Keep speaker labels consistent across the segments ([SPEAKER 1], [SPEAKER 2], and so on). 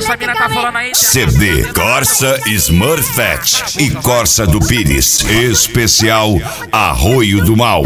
[SPEAKER 1] essa mina tá falando aí.
[SPEAKER 2] CD Corsa Smurfette e Corsa do Pires. Especial Arroio do Mal.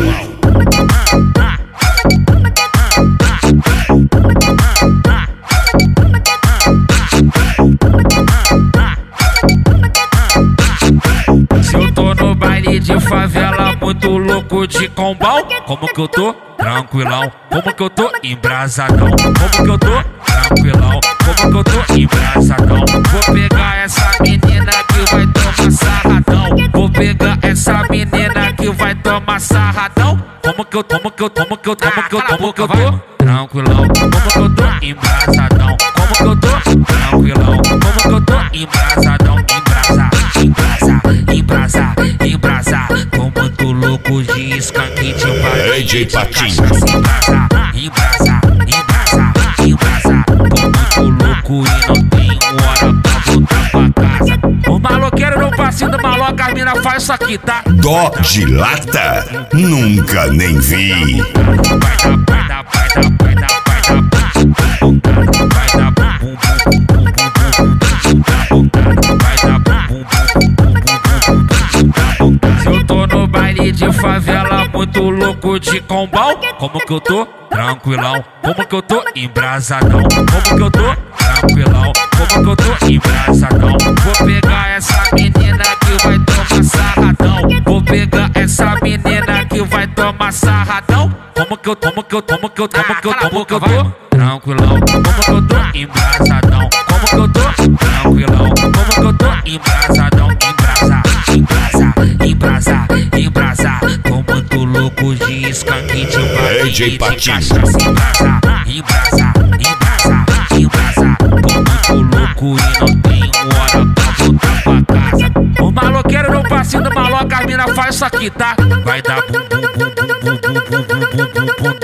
[SPEAKER 1] Se eu tô no baile de favela, muito louco de combão, como que eu tô? Tranquilão. Como que eu tô? Embrasadão. Como que eu tô? Tranquilão. Como que eu tô? Embrasadão. Vou pegar essa menina que vai tomar sarradão. Vou pegar essa menina que vai tomar sarradão. Como que eu tô? Tranquilão. Como que eu tô? Embrasadão. Como que eu tô? Tranquilão. Como que eu tô? Embrasadão. Embrasa. Tô muito louco de skunk de barulho.
[SPEAKER 2] DJ Patinho.
[SPEAKER 1] Embrasa. Tô muito louco e não tenho hora pra voltar pra casa. O maloqueiro no passinho do maloca, as mina faz isso aqui, tá?
[SPEAKER 2] Dó de lata? Nunca nem vi.
[SPEAKER 1] Vai dar Se eu tô no baile de favela, muito louco de combão, como que eu tô? Tranquilão. Como que eu tô? Embrasadão. Como que eu tô? Tranquilão. Como que eu tô? Embrasadão. Vou pegar essa menina que vai tomar sarradão. Vou pegar essa menina que vai tomar sarradão. Como que eu tô? Tranquilão. Como que eu tô? Embrasadão. Como que eu tô? Tranquilão. Como que eu tô? Embrasadão. Embrasa. Tô muito louco de skunk de barulho.
[SPEAKER 2] DJ Patinho.
[SPEAKER 1] Embrasa. Tô muito louco e não tenho hora pra voltar pra casa. O maloqueiro no passinho do maloca, as mina faz isso aqui, tá? Vai dar bum.